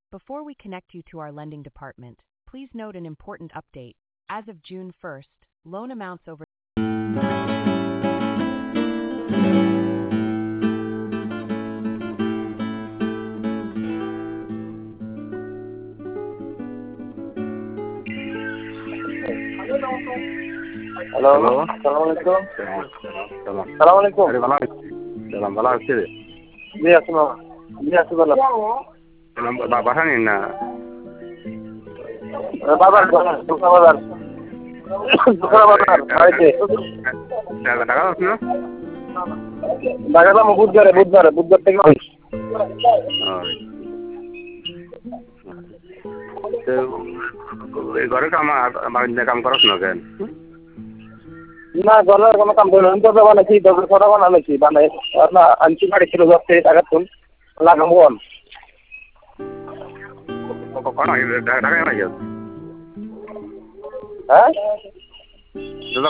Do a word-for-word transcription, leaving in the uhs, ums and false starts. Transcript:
Before we connect you to our lending department, please note an important update. As of June first, loan amounts over hello, hello. আসসালামু আলাইকুম। সালাম, সালাম। সালাম আলাইকুম। আরে ভালো আছি। সালাম ভালো আছি রে। জি আছি মামা। জি আছি ভালো। সালাম বা বাসা নেই না। বাজার বাজার ঢোকা বাজার। ঢোকা বাজার বাড়িতে। টাকা টাকা আছে না? ঢাকা যাবো বুধবারে বুধবারে বুধবার থেকে ওই তো এই ঘরে কাম বাড়িতে কাম করছ না কেন? না ঘরের কোনো কাম করি না। আমি তো বানাইছি দশ ছটা বানাইছি বানাই না আনছি বাড়ি ছিল দশ থেকে টাকা তুল লাগাবো অন কখন ঢাকা ঢাকা নাই হ্যাঁ